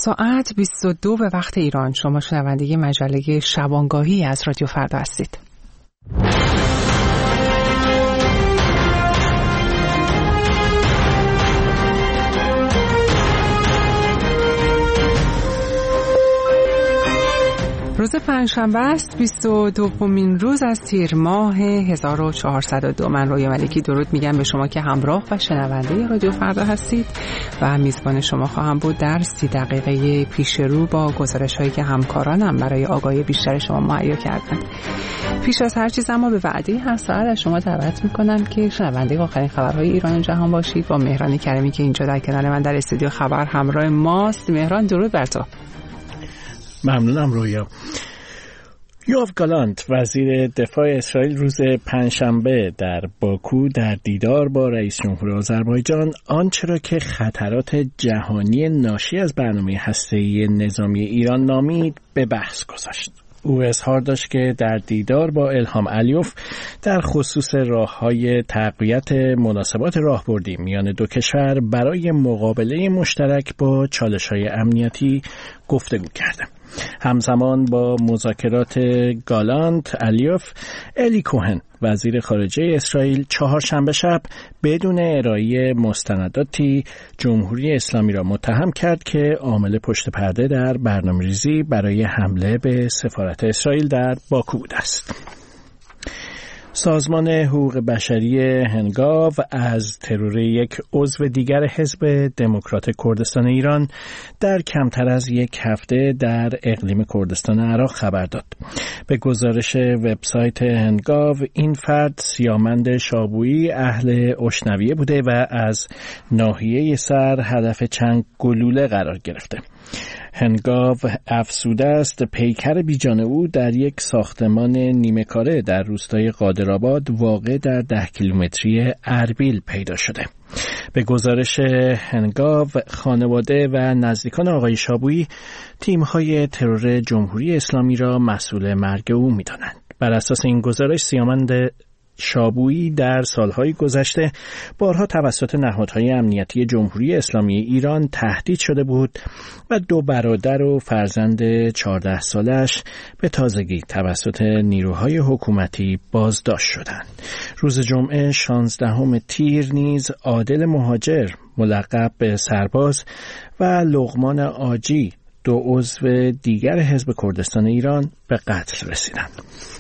ساعت 22 به وقت ایران. شما شنونده مجله شبانگاهی از رادیو فردا هستید. روز پنجشنبه است، 22مین روز از تیر ماه 1402. من رویا ملکی درود میگم به شما که همراه و شنونده رادیو فردا هستید و میزبان شما خواهم بود در 30 دقیقه پیش رو با گزارش هایی که همکارانم برای آگاهی بیشتر شما مهیا کردند. پیش از هر چیز اما به وعده هر ساعت از شما دعوت میکنم که شنونده آخرین خبرهای ایران و جهان باشید با مهران کریمی که اینجا در کنار من در استودیو خبر همراه ماست. مهران درود بر تو. ممنونم رویا. یوآف گالانت وزیر دفاع اسرائیل روز پنجشنبه در باکو در دیدار با رئیس جمهور آذربایجان آنچه را که خطرات جهانی ناشی از برنامه هسته‌ای نظامی ایران نامید به بحث گذاشت. او اظهار داشت که در دیدار با الهام علیوف در خصوص راه‌های تقویت مناسبات راهبردی میان دو کشور برای مقابله مشترک با چالش‌های امنیتی گفتگو کرده. همزمان با مذاکرات گالانت علیوف، الی کوهن وزیر خارجه اسرائیل چهارشنبه شب بدون ارائه مستنداتی جمهوری اسلامی را متهم کرد که عامل پشت پرده در برنامه‌ریزی برای حمله به سفارت اسرائیل در باکو بوده است. سازمان حقوق بشری هنگاو از ترور یک عضو دیگر حزب دموکرات کردستان ایران در کمتر از یک هفته در اقلیم کردستان عراق خبر داد. به گزارش وبسایت هنگاو این فرد سیامند شابویی اهل اشنویه بوده و از ناحیه سر هدف چند گلوله قرار گرفته. هنگاو افسوده است پیکر بیجان او در یک ساختمان نیمه کاره در روستای قادرآباد واقع در 10 کیلومتری اربیل پیدا شده. به گزارش هنگاو خانواده و نزدیکان آقای شابویی تیم‌های ترور جمهوری اسلامی را مسئول مرگ او می‌دانند. بر اساس این گزارش سیامند شابویی در سالهای گذشته بارها توسط نهادهای امنیتی جمهوری اسلامی ایران تهدید شده بود و 2 برادر و فرزند 14 سالش به تازگی توسط نیروهای حکومتی بازداشت شدند. روز جمعه 16 تیر نیز عادل مهاجر ملقب به سرباز و لقمان آجی 2 عضو دیگر حزب کردستان ایران به قتل رسیدند.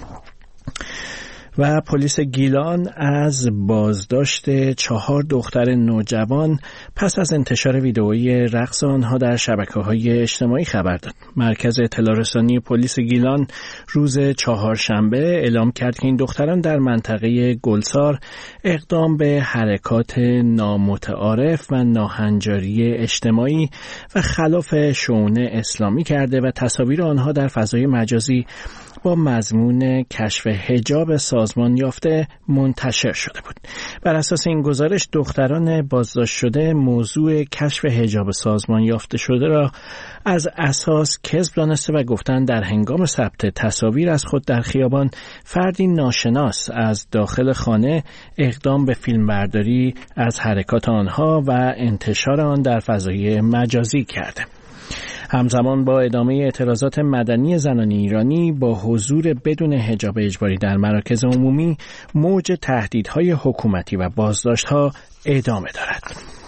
و پلیس گیلان از بازداشت 4 دختر نوجوان پس از انتشار ویدئوی رقص آنها در شبکه‌های اجتماعی خبر داد. مرکز اطلاع رسانی پلیس گیلان روز چهارشنبه اعلام کرد که این دختران در منطقه گلسار اقدام به حرکات نامتعارف و ناهنجاری اجتماعی و خلاف شؤون اسلامی کرده و تصاویر آنها در فضای مجازی با مضمون کشف حجاب سازمان یافته منتشر شده بود. بر اساس این گزارش دختران بازداشت شده موضوع کشف حجاب سازمان یافته شده را از اساس کذب دانسته و گفتند در هنگام ثبت تصاویر از خود در خیابان فردی ناشناس از داخل خانه اقدام به فیلمبرداری از حرکات آنها و انتشار آن در فضای مجازی کرده. همزمان با ادامه اعتراضات مدنی زنان ایرانی با حضور بدون حجاب اجباری در مراکز عمومی، موج تهدیدهای حکومتی و بازداشت‌ها ادامه دارد.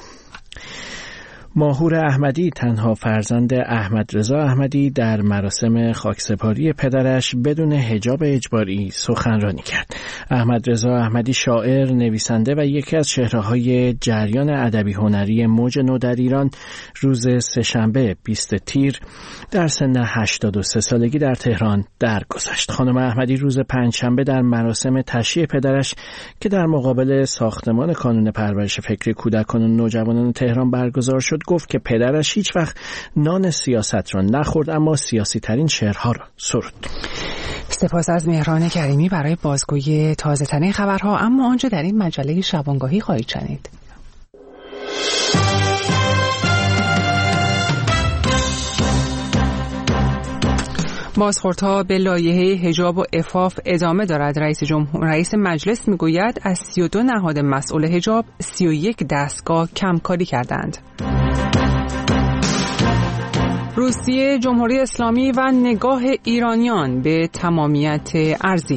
ماهور احمدی تنها فرزند احمد رضا احمدی در مراسم خاکسپاری پدرش بدون حجاب اجباری سخنرانی کرد. احمد رضا احمدی شاعر، نویسنده و یکی از چهره‌های جریان ادبی هنری موج نو در ایران روز سه‌شنبه 20 تیر در سن 83 سالگی در تهران درگذشت. خانم احمدی روز پنجشنبه در مراسم تشییع پدرش که در مقابل ساختمان کانون پرورش فکری کودکان و نوجوانان تهران برگزار شد گفت که پدرش هیچ وقت نان سیاست را نخورد اما سیاسی ترین شعرها را سرود. سپاس از مهران کریمی برای بازگویی تازه ترین خبرها. اما آنجا در این مجله شبانگاهی خواهید شنید. بازخوردها به لایحه حجاب و عفاف ادامه دارد. رئیس مجلس میگوید از 32 نهاد مسئول حجاب 31 دستگاه کمکاری کردند. روسیه، جمهوری اسلامی و نگاه ایرانیان به تمامیت ارضی.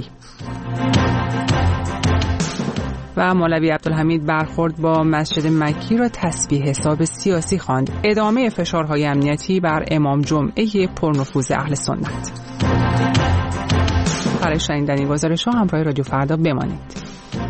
و مولوی عبدالحمید برخورد با مسجد مکی را تسبیح حساب سیاسی خواند. ادامه فشارهای امنیتی بر امام جمعه پرنفوذ اهل سنت. برای شنیدن این گزارش‌ها همراه رادیو فردا بمانید.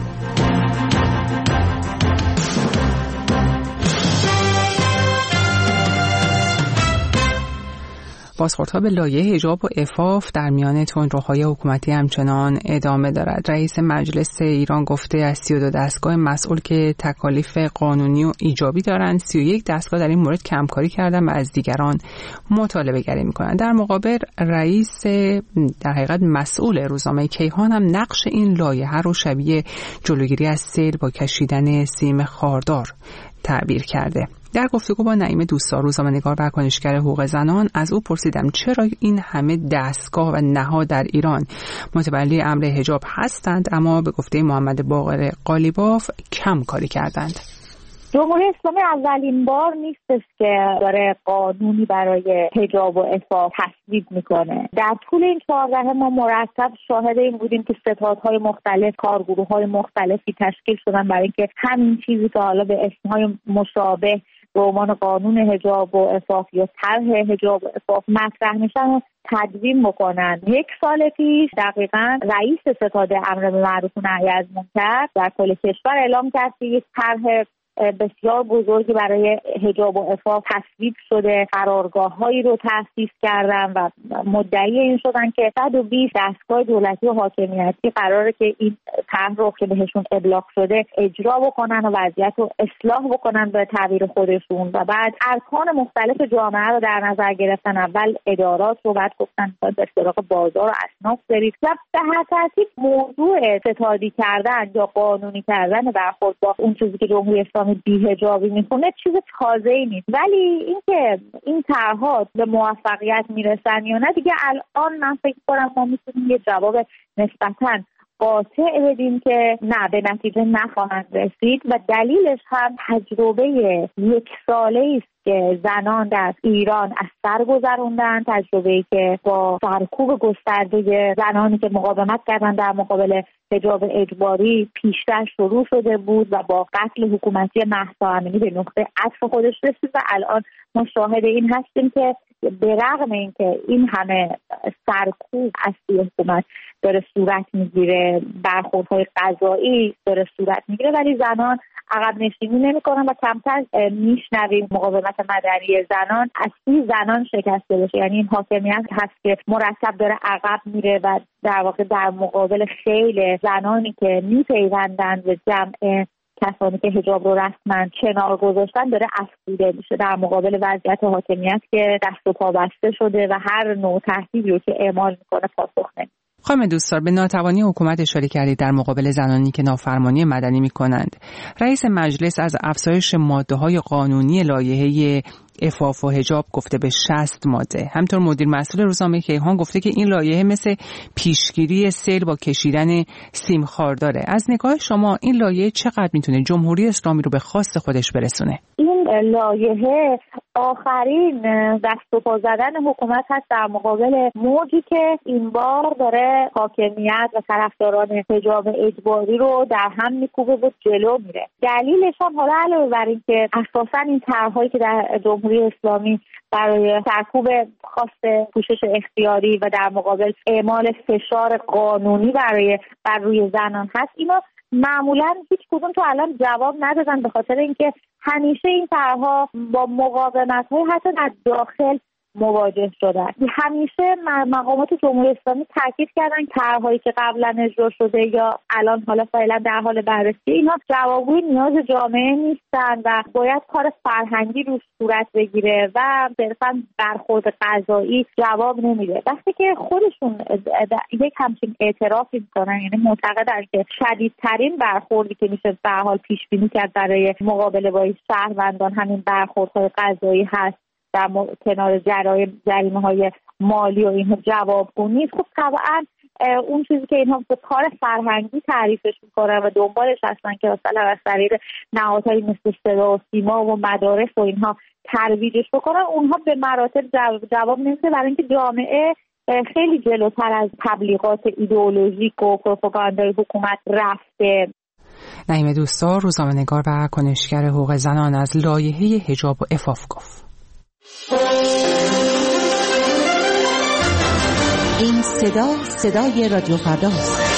بازخوردها به لایحه حجاب و عفاف در میان تندروهای حکومتی همچنان ادامه دارد. رئیس مجلس ایران گفته از 32 دستگاه مسئول که تکالیف قانونی و ایجابی دارند، 31 دستگاه در این مورد کمکاری کردن و از دیگران مطالبه گری میکنند. در مقابل رئیس در حقیقت مسئول روزنامه کیهان هم نقش این لایحه رو شبیه جلوگیری از سیل با کشیدن سیم خاردار تعبیر کرده. در گفتگو با نعیم دوستار، روزنامه‌نگار و کنشگر حقوق زنان، از او پرسیدم چرا این همه دستگاه و نهاد در ایران متولی امر حجاب هستند اما به گفته محمد باقر قالیباف کم کاری کردند. جمهوری اسلامی اولین بار نیستش که داره قانونی برای حجاب و عفاف تصویب میکنه. در طول این 14 ما مرتب شاهد این بودیم که ستادهای مختلف، کارگروه‌های مختلفی تشکیل شدن برای اینکه همین چیزی که حالا به اسمهای مشابه به عنوان قانون حجاب و عفاف یا طرح حجاب و عفاف مطرح میشن و تدوین بکنن. 1 سال پیش دقیقاً رئیس ستاد امر بالمعروف و نهی از منکر در کل کشور اعلام کرد که یک طرح بسیار بزرگی برای حجاب و عفاف تصویب شده، قرارگاه‌هایی رو تأسیس کردن و مدعی این شدن که 120 دستگاه دولتی و حاکمیتی قراره که این طرح رو که بهشون ابلاغ شده اجرا بکنن و وضعیت رو اصلاح بکنن به تعبیر خودشون و بعد ارکان مختلف جامعه رو در نظر گرفتن. اول ادارات رو، بعد گفتن به سراغ بازار و اصناف برید و به هر ترتیب موضوع ستادی کردن یا قانونی کردن برخورد با اون چیزی که جمهوری اسلامی بی‌حجابی میخونه چیز تازه‌ای نیست. ولی اینکه این طرح‌ها به موفقیت میرسن یا نه دیگه الان من فکر کنم ما میتونیم یه جواب نسبتاً قاطع بدیم که نه، به نتیجه نخواهند رسید و دلیلش هم تجربه 1 ساله‌ای است که زنان در ایران از سر گذروندن، تجربه‌ای که با سرکوب گسترده زنانی که مقاومت کردن در مقابل حجاب اجباری پیشتر شروع شده بود و با قتل حکومتی مهسا امینی به نقطه عطف خودش رسید و الان ما شاهد این هستیم که به رغم اینکه این همه سرکوب از سوی حکومت داره صورت میگیره، برخوردهای قضایی داره صورت میگیره، ولی زنان عقب نشینی نمی‌کنن و کمتر میشنویم مقاومت مدنی زنان از این زنان شکسته بشه. یعنی این حاکمیت هست که مرتب داره عقب میره و در واقع در مقابل خیل زنانی که میپیوندن به جمع کسانی که حجاب رو رسما کنار گذاشتن داره افسوده میشه در مقابل وضعیت حاکمیت که دست و پا بسته شده و هر نوع تهدیدی رو که اعمال میکنه پاسخ نمیده. خانم دوستار، به ناتوانی حکومت اشاره کردید در مقابل زنانی که نافرمانی مدنی می‌کنند. رئیس مجلس از افزایش ماده‌های قانونی لایحه عفاف و حجاب گفته به 60 ماده. همطور مدیر مسئول روزنامه کیهان گفته که این لایحه مثل پیشگیری سیل با کشیدن سیم خارداره. از نگاه شما این لایحه چقدر میتونه جمهوری اسلامی رو به خواست خودش برسونه؟ این لایحه آخرین دست و پا زدن حکومت هست در مقابل موجی که این بار داره حاکمیت و طرفداران حجاب اجباری رو در هم میکوبه و جلو میره. دلیلش هم حالا علاوه بر این که اساساً این طرح‌هایی که در جمهوری اسلامی برای سرکوب خواست پوشش اختیاری و در مقابل اعمال فشار قانونی بر روی زنان هست، اینا معمولاً هیچ کدوم تو الان جواب ندادن به خاطر اینکه همیشه این طرح‌ها با مقاومت‌های حتی در داخل مواجه شدن. همیشه مقامات جمهوری اسلامی تاکید کردن طرح‌هایی که قبلا اجرا شده یا الان حالا فعلا در حال بررسی اینا جوابگوی نیاز جامعه نیستن و باید کار فرهنگی روش صورت بگیره و صرفاً برخورد قضایی جواب نمیده. وقتی که خودشون یک همچین اعترافی میکنن، یعنی معتقدن که شدیدترین برخوردی که میشه به حال پیش بینی کرد برای مقابله با شهروندان همین برخوردهای قضایی هست در کنار جریمه‌های مالی و اینها جوابگو نیست، خب طبعا اون چیزی که اینها به کار فرهنگی تعریفش میکنن و دنبالش هستن که مثلا از طریق نهادهایی مثل صدا و سیما و مدارس و اینها ترویجش بکنن، اونها به مراتب جواب نمیده، برای اینکه جامعه خیلی جلوتر از تبلیغات ایدئولوژیک و پروپاگاندای حکومت رفته. نعیم دوستار، روزنامه‌نگار و کنشگر حقوق زنان، از لایحه حجاب و عفاف گفت. این صدای رادیو فرداست.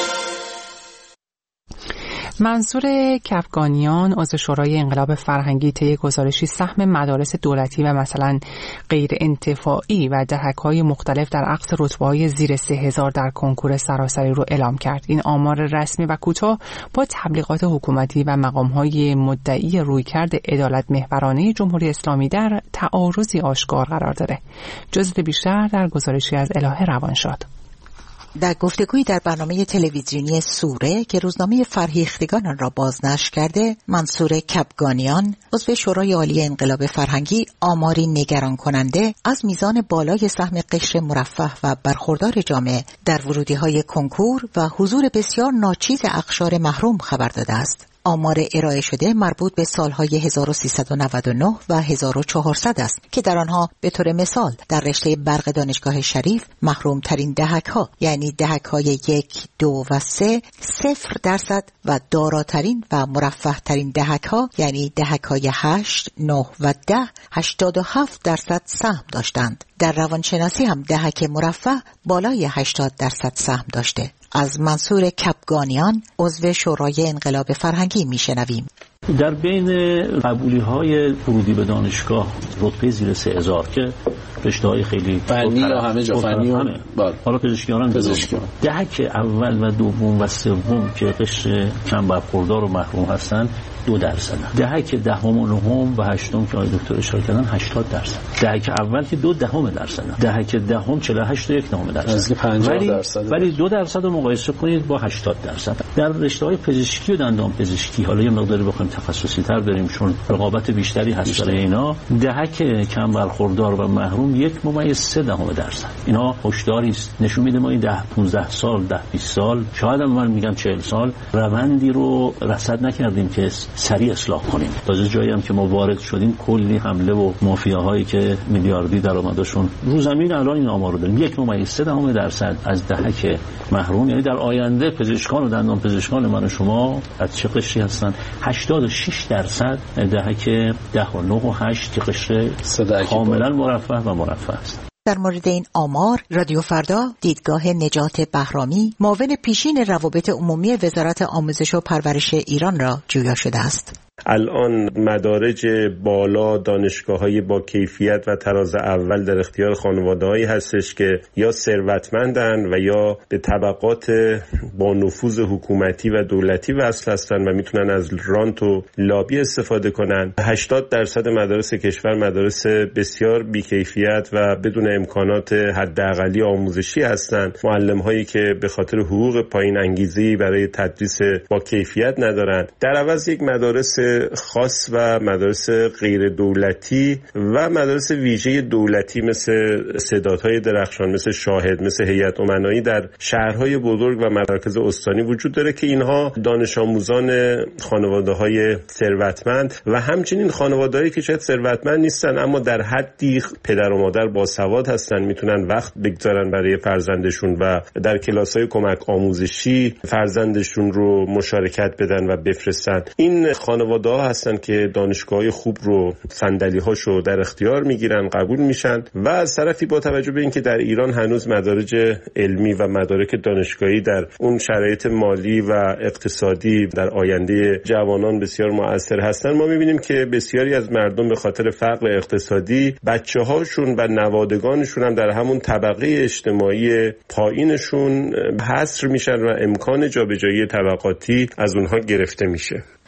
منصور کفگانیان، عضو شورای انقلاب فرهنگی، طی گزارشی سهم مدارس دولتی و مثلا غیر انتفاعی و دهک‌های مختلف در عقد رتبه‌های زیر 3000 در کنکور سراسری رو اعلام کرد. این آمار رسمی و کوتاه با تبلیغات حکومتی و مقام‌های مدعی رویکرد عدالت محورانه جمهوری اسلامی در تعارضی آشکار قرار داره. جزئیات بیشتر در گزارشی از الهه روانشاد. در گفتگویی در برنامه تلویزیونی سوره که روزنامه فرهیختگان آن را بازنشر کرده، منصور کفگانیان، عضو شورای عالی انقلاب فرهنگی، آماری نگران کننده از میزان بالای سهم قشر مرفه و برخوردار جامعه در ورودی‌های کنکور و حضور بسیار ناچیز اقشار محروم خبر داده است. آمار ارائه شده مربوط به سالهای 1399 و 1400 است که در آنها به طور مثال در رشته برق دانشگاه شریف محروم ترین دهک‌ها یعنی دهک‌های 1، 2 و 3 0% و داراترین و مرفه ترین دهک‌ها یعنی دهک‌های 8، 9 و 10 87% سهم داشتند. در روانشناسی هم دهک مرفه بالای 80% سهم داشته. از منصور کفگانیان، عضو شورای انقلاب فرهنگی میشنویم. در بین قبولی‌های ورودی به دانشگاه رتبه زیر 3000 که رشته‌های خیلی فنی یا همه جا فنی همه حالا پزشکیان دهک اول و دوم و سوم که قشر کم برخوردار و محروم هستن 2%. دهک دهم و نهم و هشتم که آقای دکتر اشاره کردن 80%. دهک اول که 0.2%. دهک دهم 48.9%. ولی 2% رو مقایسه کنید با 80%. در رشته‌های پزشکی و دندان پزشکی حالا یه مقداری بخوایم تخصصی تر بریم چون رقابت بیشتری هست برای اینا، دهک کم برخوردار و محروم 1.3%. اینا هشداری است، نشون میده ما این 10-15 سال 10-20 سال شاید من میگم 40 سال روندی رو رصد نکردیم که سریع اصلاح کنیم. تازه جایی هم که ما وارد شدیم کلی حمله و مافیاهایی که میلیاردی درآمدشون رو زمین الان این آمار رو داریم. 1.3% از دهک محروم، یعنی در آینده پزشکان و دندان پزشکان من و شما از چه قشری هستن؟ 86% دهک 10 و 9 و 8 که قشر کاملا مرفه و مرفه است. در مورد این آمار رادیو فردا دیدگاه نجات بهرامی، معاون پیشین روابط عمومی وزارت آموزش و پرورش ایران را جویا شده است. الان مدارج بالا، دانشگاه‌های با کیفیت و تراز اول در اختیار خانواده‌هایی هستش که یا ثروتمندن و یا به طبقات با نفوذ حکومتی و دولتی وصل هستن و میتونن از رانت و لابی استفاده کنن. 80% مدارس کشور مدارس بسیار بی‌کیفیت و بدون امکانات حداقلی آموزشی هستند. معلم‌هایی که به خاطر حقوق پایین انگیزه‌ای برای تدریس با کیفیت ندارن. در عوض یک مدارس خاص و مدارس غیر دولتی و مدارس ویژه دولتی مثل سدادهای درخشان، مثل شاهد، مثل هیئت امنایی در شهرهای بزرگ و مراکز استانی وجود داره که اینها دانش آموزان خانواده‌های ثروتمند و همچنین خانواده‌هایی که شاید ثروتمند نیستن اما در حدی پدر و مادر باسواد هستن، میتونن وقت بگذارن برای فرزندشون و در کلاس‌های کمک آموزشی فرزندشون رو مشارکت بدن و بفرستن. این خانواده‌ها هستن که دانشگاه‌های خوب رو صندلی‌هاشو در اختیار میگیرن، قبول میشن و از طرفی با توجه به اینکه در ایران هنوز مدارج علمی و مدارک دانشگاهی در اون شرایط مالی و اقتصادی در آینده جوانان بسیار مؤثر هستن، ما می‌بینیم که بسیاری از مردم به خاطر فقر اقتصادی بچه‌هاشون و نوادگانشون هم در همون طبقه اجتماعی پایینشون حصر میشن و امکان جابجایی طبقاتی از اونها گرفته میشه.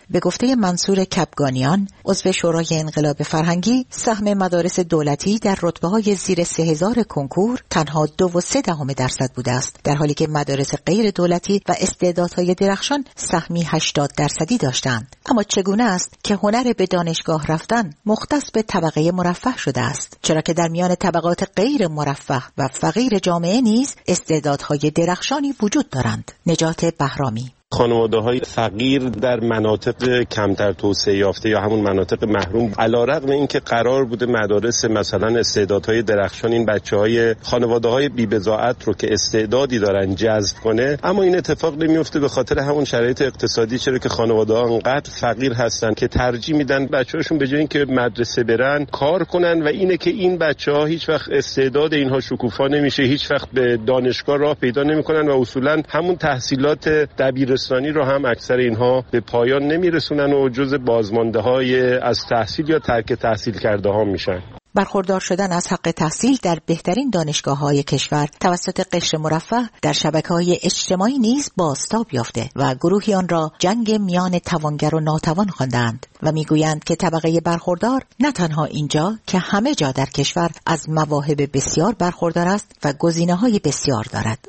به گفته منصور کبگانیان عضو شورای انقلاب فرهنگی، سهم مدارس دولتی در رتبه‌های زیر 3000 کنکور تنها 2.3% بوده است، در حالی که مدارس غیر دولتی و استعدادهای درخشان سهمی 80% داشتند. اما چگونه است که هنر به دانشگاه رفتن مختص به طبقه مرفه شده است؟ چرا که در میان طبقات غیر مرفه و فقیر جامعه نیز استعدادهای درخشانی وجود دارند. نجات بهرامی: خانواده‌های فقیر در مناطق کمتر توسعه یافته یا همون مناطق محروم، علیرغم اینکه قرار بوده مدارس مثلا استعدادهای درخشان این بچه‌های خانواده‌های بی‌بضاعت رو که استعدادی دارن جذب کنه، اما این اتفاق نمیفته به خاطر همون شرایط اقتصادی، چرا که خانواده‌ها انقدر فقیر هستن که ترجیح میدن بچه‌هاشون به جای اینکه مدرسه برن کار کنن، و اینه که این بچه‌ها هیچ وقت استعداد اینها شکوفا نمیشه، هیچ وقت به دانشگاه راه پیدا نمی‌کنن و اصولاً همون تحصیلات دبیرستانی رو هم اکثر اینها به پایان نمیرسونن و جز بازمانده‌های از تحصیل یا ترک تحصیل کرده ها میشن. برخوردار شدن از حق تحصیل در بهترین دانشگاه‌های کشور توسط قشر مرفه در شبکه‌های اجتماعی نیز بازتاب یافته و گروهی آن را جنگ میان توانگر و ناتوان خواندند و میگویند که طبقه برخوردار نه تنها اینجا که همه جا در کشور از مواهب بسیار برخوردار است و گزینه‌های بسیار دارد.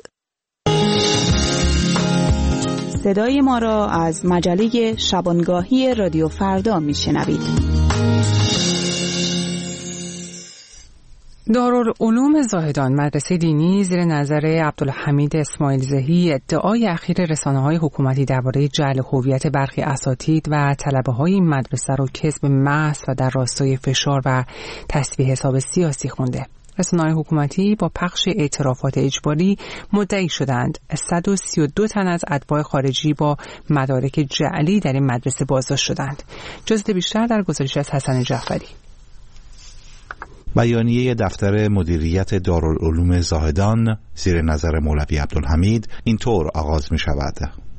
صدای ما را از مجله شبانگاهی رادیو فردا میشنوید. دارالعلوم زاهدان، مدرسه دینی زیر نظر عبدالحمید اسماعیل زهی، ادعای اخیر رسانه‌های حکومتی درباره جعل هویت برخی اساتید و طلبه‌های این مدرسه را کذب محض و در راستای فشار و تسبیح حساب سیاسی خونده. رسانه‌های حکومتی با پخش اعترافات اجباری مدعی شدند 132 تن از اتباع خارجی با مدارک جعلی در این مدرسه بازداشت شدند. جزئیات بیشتر در گزارش از حسن جعفری. بیانیه دفتر مدیریت دارالعلوم زاهدان زیر نظر مولوی عبدالحمید اینطور آغاز می شود: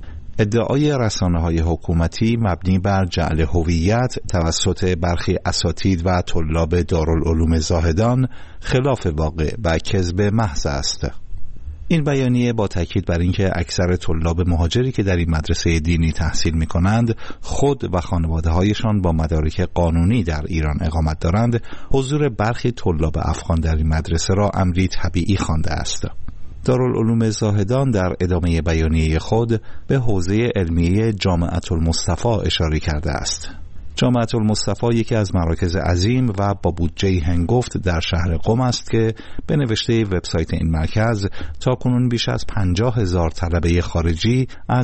ادعای رسانه‌های حکومتی مبنی بر جعل هویت توسط برخی اساتید و طلاب دارالعلوم زاهدان خلاف واقع و کذب محض است. این بیانیه با تاکید بر اینکه اکثر طلاب مهاجری که در این مدرسه دینی تحصیل می‌کنند خود و خانواده‌هایشان با مدارک قانونی در ایران اقامت دارند، حضور برخی طلاب افغان در این مدرسه را امری طبیعی خوانده است. دارالعلوم زاهدان در ادامه بیانیه خود به حوزه علمیه جامعة المصطفی اشاره کرده است. جامعة المصطفی یکی از مراکز عظیم و با بودجه هنگفت در شهر قم است که به نوشته وبسایت این مرکز تاکنون بیش از 50,000 طلبه خارجی از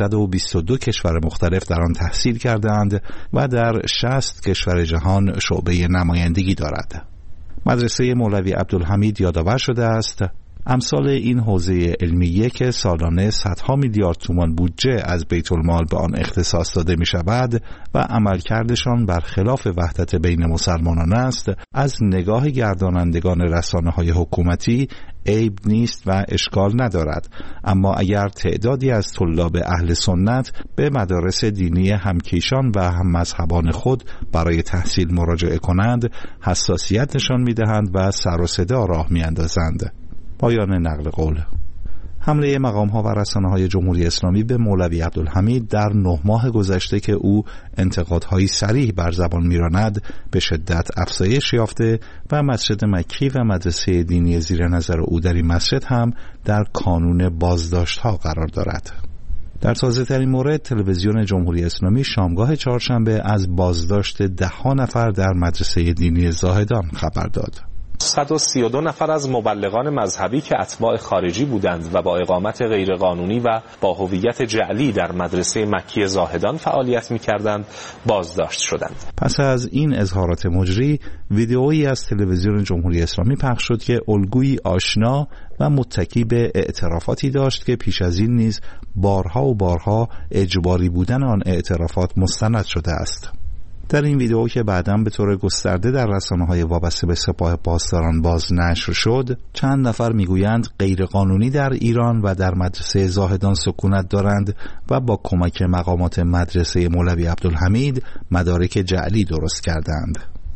122 کشور مختلف در آن تحصیل کردند و در 60 کشور جهان شعبه نمایندگی دارد. مدرسه مولوی عبدالحمید یادآور شده است امثال این حوزه علمیه که سالانه صدها میلیارد تومان بودجه از بیت المال به آن اختصاص داده می شود و عملکردشان برخلاف وحدت بین مسلمانان است، از نگاه گردانندگان رسانه‌های حکومتی عیب نیست و اشکال ندارد. اما اگر تعدادی از طلاب اهل سنت به مدارس دینی همکیشان و هم مذهبان خود برای تحصیل مراجعه کنند، حساسیت نشان می‌دهند و سر و صدا راه می‌اندازند. پایان نقل قول. حمله مقام‌ها و رسانه‌های جمهوری اسلامی به مولوی عبدالحمید در 9 ماه گذشته که او انتقادهای صریح بر زبان می‌راند به شدت افزایش یافته و مسجد مکی و مدرسه دینی زیر نظر او در این مسجد هم در کانون بازداشت‌ها قرار دارد. در تازه‌ترین مورد تلویزیون جمهوری اسلامی شامگاه چهارشنبه از بازداشت 10 نفر در مدرسه دینی زاهدان خبر داد. 132 نفر از مبلغان مذهبی که اتباع خارجی بودند و با اقامت غیرقانونی و با هویت جعلی در مدرسه مکی زاهدان فعالیت می‌کردند بازداشت شدند. پس از این اظهارات مجری، ویدئویی از تلویزیون جمهوری اسلامی پخش شد که الگویی آشنا و متکی به اعترافاتی داشت که پیش از این نیز بارها و بارها اجباری بودن آن اعترافات مستند شده است. در این ویدئو که بعداً به طور گسترده در رسانه‌های وابسته به سپاه پاسداران بازنشر شد، چند نفر میگویند غیرقانونی در ایران و در مدرسه زاهدان سکونت دارند و با کمک مقامات مدرسه مولوی عبدالحمید مدارک جعلی درست کردند.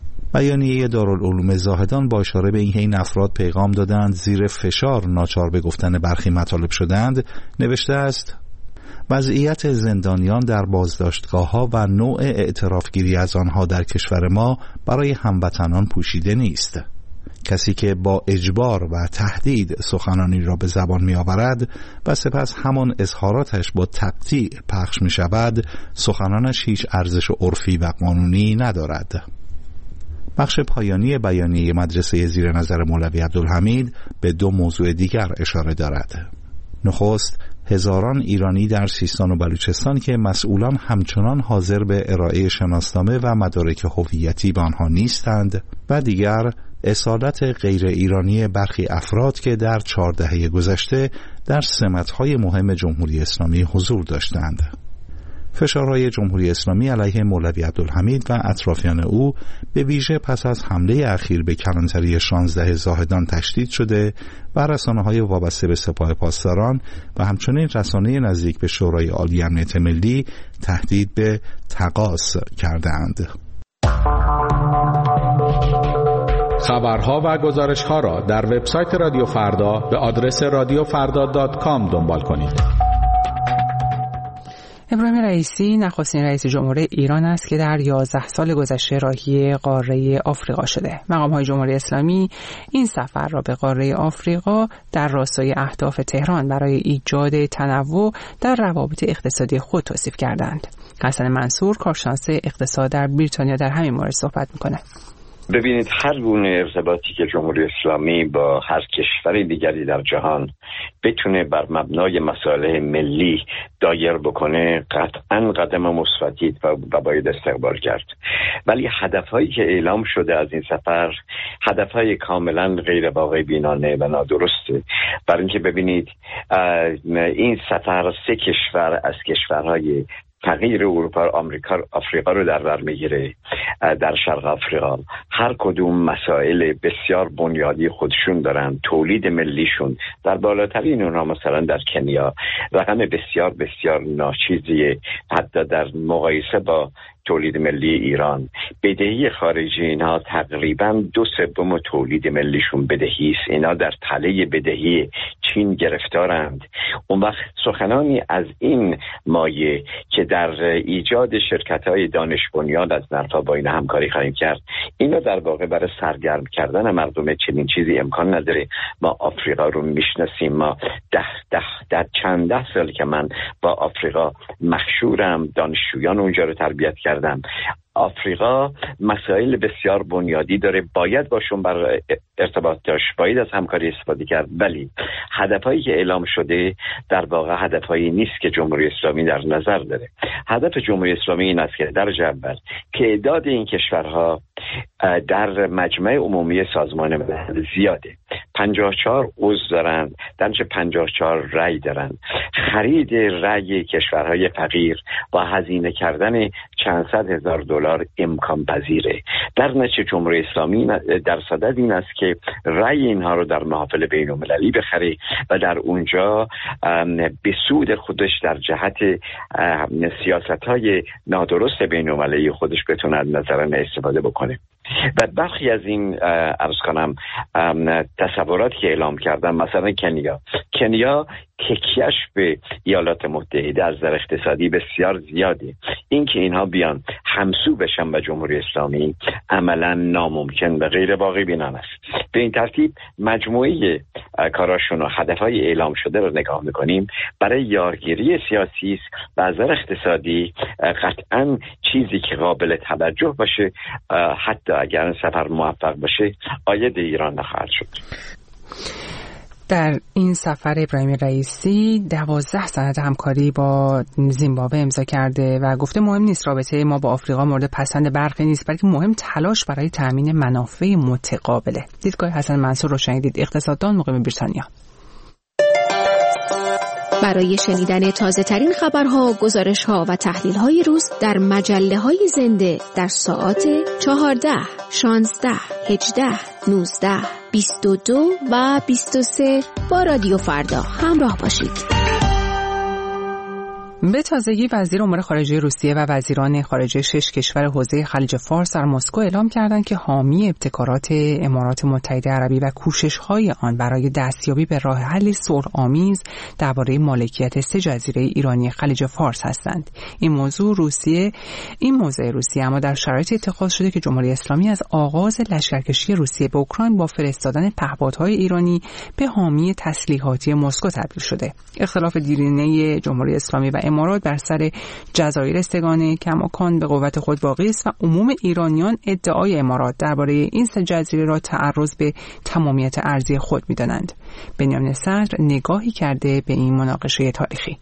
بیانیه دارالعلوم زاهدان با اشاره به اینکه این افراد پیغام دادند زیر فشار ناچار به گفتن برخی مطالب شدند، نوشته است: وضعیت زندانیان در بازداشتگاه‌ها و نوع اعترافگیری از آنها در کشور ما برای هموطنان پوشیده نیست. کسی که با اجبار و تهدید سخنانی را به زبان می آورد و سپس همان اظهاراتش با تقطیع پخش می شود، سخنانش هیچ ارزش عرفی و قانونی ندارد. بخش پایانی بیانیه مدرسه زیر نظر مولوی عبدالحمید به دو موضوع دیگر اشاره دارد. نخست، هزاران ایرانی در سیستان و بلوچستان که مسئولان همچنان حاضر به ارائه شناسنامه و مدارک هویتی به آنها نیستند، و دیگر اصالت غیر ایرانی برخی افراد که در 4 دهه گذشته در سمت‌های مهم جمهوری اسلامی حضور داشتند. فشارهای جمهوری اسلامی علیه مولوی عبدالحمید و اطرافیان او به ویژه پس از حمله اخیر به کلانتری 16 زاهدان تشدید شده و رسانه‌های وابسته به سپاه پاسداران و همچنین رسانه نزدیک به شورای عالی امنیت ملی تهدید به تقاص کردند. خبرها و گزارش‌ها را در وبسایت رادیو فردا به آدرس radiofarda.com دنبال کنید. ابراهیم رئیسی نخستین رئیس جمهوری ایران است که در 11 سال گذشته راهی قاره آفریقا شده. مقام‌های جمهوری اسلامی این سفر را به قاره آفریقا در راستای اهداف تهران برای ایجاد تنوع در روابط اقتصادی خود توصیف کردند. حسن منصور کارشناس اقتصاد در بریتانیا در همین مورد صحبت می‌کند. ببینید، هر گونه ارتباطی که جمهوری اسلامی با هر کشور دیگری در جهان بتونه بر مبنای مصالح ملی دایر بکنه قطعاً قدم مثبتی و باید استقبال کرد. ولی هدفهایی که اعلام شده از این سفر هدفهای کاملاً غیر واقع بینانه و نادرسته. برای اینکه ببینید این سفر 3 کشور از کشورهای فقیر اروپا آفریقا رو در بر میگیره. در شرق آفریقا هر کدوم مسائل بسیار بنیادی خودشون دارن. تولید ملیشون در بالاترین اونها مثلا در کنیا رقم بسیار بسیار ناچیزیه، حتی در مقایسه با تولید ملی ایران. بدهی خارجی اینها تقریباً 2/3 تولید ملیشون بدهی است. اینا در تله بدهی چین گرفتارند. اون وقت سخنانی از این مایه که در ایجاد شرکت‌های دانش بنیان از نرفا با این همکاری خواهیم کرد، اینا در واقع برای سرگرم کردن مردم چنین چیزی امکان نداره. ما آفریقا رو میشناسیم. ما چند ده سال که من با آفریقا مخشورم، دانشجویان اونجا رو تربیت کردم. آفریقا مسائل بسیار بنیادی داره، باید باشون بر ارتباط داشت، باید از همکاری استفاده کرد. ولی هدفهایی که اعلام شده در واقع هدفهایی نیست که جمهوری اسلامی در نظر داره. هدف جمهوری اسلامی این است که درجه اول تعداد این کشورها در مجمع عمومی سازمان ملل زیاده. 54 عضو دارن، درجه 54 رأی دارن. خرید رأی کشورهای فقیر با هزینه کردن چند صد هزار دلار امکان پذیره. در نتیجه جمهوری اسلامی در صدد این است که رأی اینها رو در محافل بین المللی بخره و در اونجا به سود خودش در جهت سیاست‌های نادرست بین المللی خودش بتونه نظرانه استفاده بکنه. و برخی از این عرض کنم تصوراتی که اعلام کردن، مثلا کنیا تکیهش به ایالات متحده از نظر اقتصادی بسیار زیاده. این که اینها بیان همسو بشن با جمهوری اسلامی عملا ناممکن و غیر واقع بینانه است. به این ترتیب مجموعه کاراشون و هدفهای اعلام شده رو نگاه میکنیم، برای یارگیری سیاسی و از نظر اقتصادی قطعا چیزی که قابل توجه باشه، حتی اگر سفر موفق باشه، عاید ایران نخواهد شد. در این سفر ابراهیم رئیسی 12 سند همکاری با زیمبابوه امضا کرده و گفته مهم نیست رابطه ما با آفریقا مورد پسند برخی نیست، بلکه مهم تلاش برای تأمین منافع متقابله. دیدگاه حسن منصور رو شنیدید، اقتصاددان مقیم بریتانیا. برای شنیدن تازه ترین خبرها، گزارش‌ها و تحلیل‌های روز در مجله‌های زنده در ساعات 14، 16، 18، 19، 22 و 23 با رادیو فردا همراه باشید. به تازگی وزیر امور خارجه روسیه و وزیران خارجه 6 کشور حوزه خلیج فارس در مسکو اعلام کردند که حامی ابتکارات امارات متحده عربی و کوشش‌های آن برای دستیابی به راه حلی صلح‌آمیز درباره مالکیت 3 جزیره ایرانی خلیج فارس هستند. این موضوع روسیه اما در شرایطی اتخاذ شده که جمهوری اسلامی از آغاز لشکرکشی روسیه به اوکراین با فرستادن پهپادهای ایرانی به حامی تسلیحاتی مسکو تبدیل شده. اختلاف دیرینه جمهوری اسلامی و امارات بر سر جزایر سگانه کماکان به قوت خود باقی است و عموم ایرانیان ادعای امارات درباره این 3 جزیره را تعرض به تمامیت ارضی خود می‌دانند. بنیامین صدر نگاهی کرده به این مناقشه تاریخی.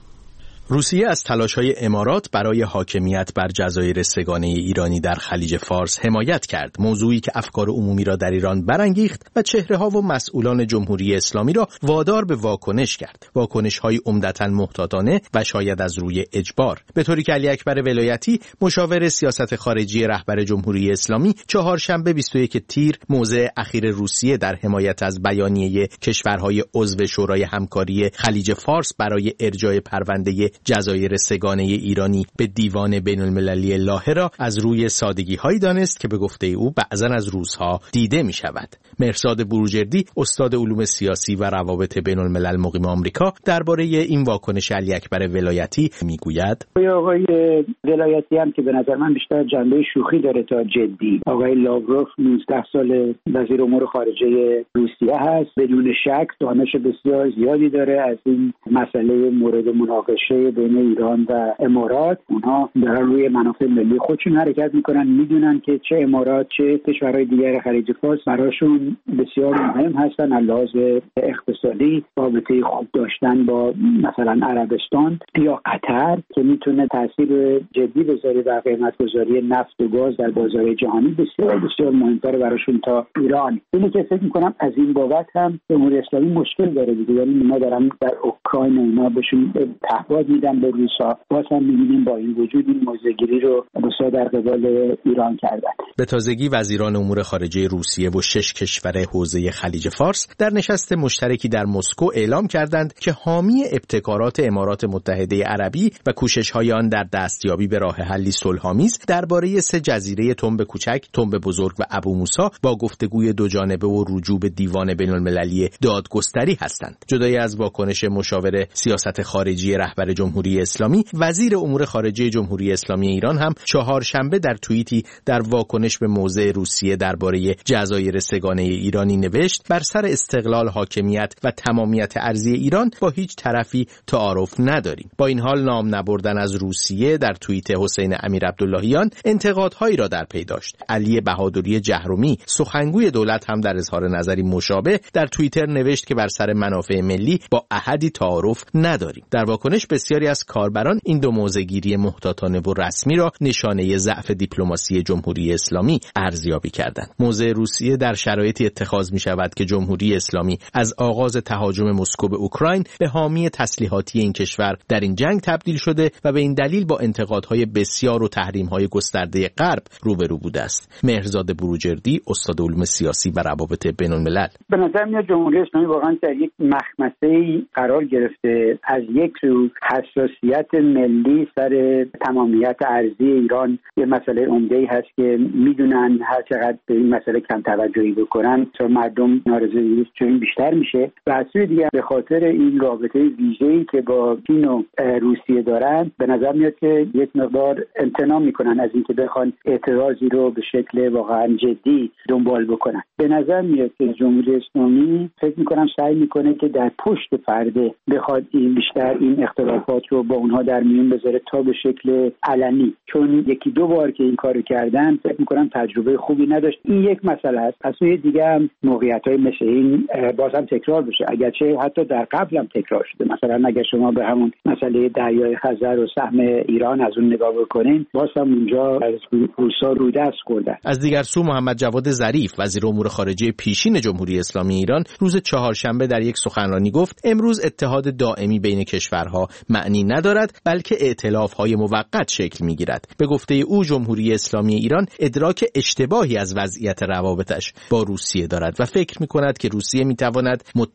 روسیه از تلاش‌های امارات برای حاکمیت بر جزایر سگانه ایرانی در خلیج فارس حمایت کرد، موضوعی که افکار عمومی را در ایران برانگیخت و چهره‌ها و مسئولان جمهوری اسلامی را وادار به واکنش کرد. واکنش‌های عمدتاً محتاطانه و شاید از روی اجبار. به طوری که علی اکبر ولایتی، مشاور سیاست خارجی رهبر جمهوری اسلامی، چهارشنبه 21 تیر موضع اخیر روسیه در حمایت از بیانیه کشورهای عضو شورای همکاری خلیج فارس برای ارجاع پرونده جزایر سگانه ایرانی به دیوان بین‌المللی لاهه را از روی سادگی‌هایی دانست که به گفته او بعضاً از روزها دیده می‌شود. مهرزاد بروجردی، استاد علوم سیاسی و روابط بین‌الملل مقیم آمریکا، درباره این واکنش علی اکبر ولایتی میگوید: آقای ولایتی هم که به نظر من بیشتر جنبه شوخی داره تا جدی. آقای لاوروف 19 سال وزیر امور خارجه روسیه هست، بدون شک دانش بسیار زیادی داره از این مسئله مورد مناقشه بین ایران و امارات. اونها دارن روی منافع ملی خودشون حرکت میکنن، میدونن که چه امارات چه کشورهای دیگر خلیج فارس براشون بسیار مهم هستن از لحاظ اقتصادی، رابطه خوب داشتن با مثلا عربستان یا قطر که میتونه تاثیر جدی بذاره در قیمت گذاری نفت و گاز در بازار جهانی، بسیار بسیار مهمتره براشون تا ایران. اینه که فکر میکنم از این بابت هم جمهوری اسلامی مشکل داره دیگه، یعنی اینا دارن در اوکراین اینا بهشون پهپاد میدن به روسا، باز هم می‌بینیم با این وجود این موضع‌گیری رو روسا در قبال ایران کردن. به تازگی وزیران امور خارجه روسیه و 6 کشور حوزه خلیج فارس در نشست مشترکی در مسکو اعلام کردند که حامی ابتکارات امارات متحده عربی و کوشش‌های آن در دستیابی به راه حلی صلح‌آمیز درباره 3 جزیره تنب کوچک، تنب بزرگ و ابو موسی با گفتگوی دوجانبه و رجوع به دیوان بین‌المللی دادگستری هستند. جدای از واکنش مشاور سیاست خارجی رهبر جمهوری اسلامی، وزیر امور خارجه جمهوری اسلامی ایران هم چهارشنبه در توییتی در واکنش به موضع روسیه درباره جزایر سگانه ایرانی نوشت: بر سر استقلال، حاکمیت و تمامیت ارضی ایران با هیچ طرفی تعارف نداریم. با این حال نام نبردن از روسیه در توییت حسین امیر عبداللهیان انتقادهایی را در پی داشت. علی بهادری جهرومی، سخنگوی دولت، هم در اظهار نظری مشابه در توییتر نوشت که بر سر منافع ملی با احدی تعارف نداریم. در واکنش بسیاری از کاربران این دو موضع‌گیری محتاطانه و رسمی را نشانه ضعف دیپلماسی جمهوری اسلامی ارزیابی کردند. موضع روسیه در شرایطی اتخاذ می شود که جمهوری اسلامی از آغاز تهاجم مسکو به اوکراین به حامی تسلیحاتی این کشور در این جنگ تبدیل شده و به این دلیل با انتقادهای بسیار و تحریم‌های گسترده غرب روبرو بوده است. مهرزاد بروجردی، استاد علوم سیاسی و روابط بین‌الملل: به نظر میاد جمهوری اسلامی واقعا در یک مخمسه‌ای قرار گرفته. از یک سو حساسیت ملی سر تمامیت ارضی ایران یه مسئله عمده‌ای هست که میدونن هر چقدر به این مسئله کم توجهی بکنن تا مردم نارضایتی چون بیشتر میشه. و از سوی دیگه به خاطر این رابطه ویژه‌ای که با چین و روسیه دارن، به نظر میاد که یک مقدار امتناع میکنن از اینکه بخوان اعتراضی رو به شکل واقعا جدی دنبال بکنن. به نظر میاد که جمهوری اسلامی فکر میکنم سعی میکنه که در پشت پرده بخواد این بیشتر این اختلافات رو با اونها در میون بذاره تا به شکل علنی، چون یکی دو بار که این کارو کردن فکر میکنم تجربه خوبی نداشت. این یک مسئله است. از سوی دیگه هم موقعیت‌های مثل این باز هم تکرار بشه، اگرچه حتی در قبل هم تکرار شده. مثلا اگر شما به همون مسئله دریای خزر و سهم ایران از اون نگاه بکنین، باز هم اونجا از روسا رو دست خوردن. از دیگر سو محمد جواد ظریف، وزیر امور خارجه پیشین جمهوری اسلامی ایران، روز چهارشنبه در یک سخنرانی گفت امروز اتحاد دائمی بین کشورها معنی ندارد، بلکه ائتلاف‌های موقت شکل می‌گیرد. به گفته او جمهوری اسلامی ایران ادراک اشتباهی از وضعیت روابطش با روسیه دارد و فکر می‌کند که روسیه می‌تواند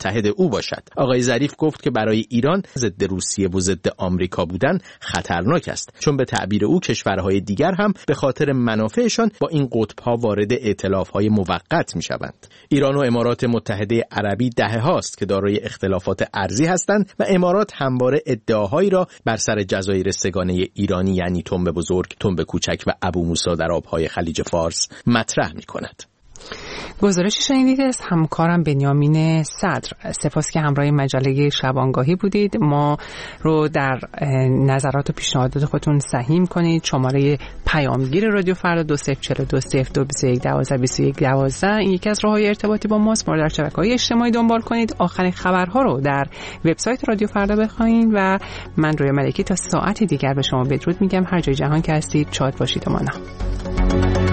متحد او باشد. آقای ظریف گفت که برای ایران ضد روسیه و ضد آمریکا بودن خطرناک است، چون به تعبیر او کشورهای دیگر هم به خاطر منافعشان با این قطب‌ها وارد ائتلاف‌های موقت می‌شوند. ایران و امارات متحده عربی دهه‌هاست که دارای اختلافات ارضی هستند و امارات همواره ادعاهایی را بر سر جزایر سگانه ایرانی یعنی تنب بزرگ، تنب کوچک و ابو موسی در آب‌های خلیج فارس مطرح می‌کند. گزارشی شنیدید از همکارم بنیامین صدر. سپاس که همراه مجله شبانگاهی بودید. ما رو در نظرات و پیشنهادات خودتون سهیم کنید. شماره پیامگیر رادیو فردا 204221122112 این یکی از راه‌های ارتباطی با ماست. ما رو در شبکه‌های اجتماعی دنبال کنید. آخرین خبرها رو در وبسایت رادیو فردا بخواید و من رویا ملکی تا ساعت دیگر به شما بدرود میگم. هر جای جهان که هستید شاد باشید و مانا.